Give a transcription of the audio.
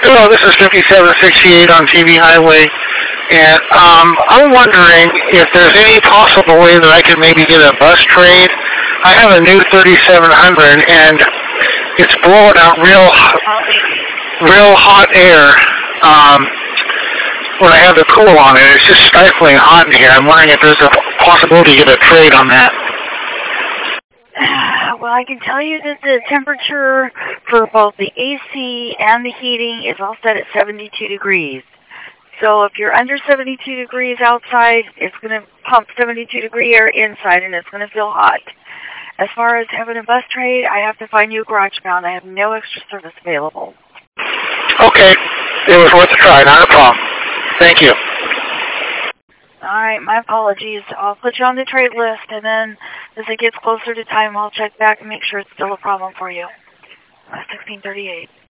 Hello, this is 5768 on TV Highway, and I'm wondering if there's any possible way that I could maybe get a bus trade. I have a new 3700, and it's blowing out real hot air when I have the cool on it. It's just stifling hot in here. I'm wondering if there's a possibility to get a trade on that. Well, I can tell you that the temperature for both the AC and the heating is all set at 72 degrees. So if you're under 72 degrees outside, it's going to pump 72-degree air inside, and it's going to feel hot. As far as having a bus trade, I have to find you a garage bound. I have no extra service available. Okay. It was worth a try. Not a problem. Thank you. All right, my apologies. I'll put you on the trade list, and then as it gets closer to time, I'll check back and make sure it's still a problem for you. 1638.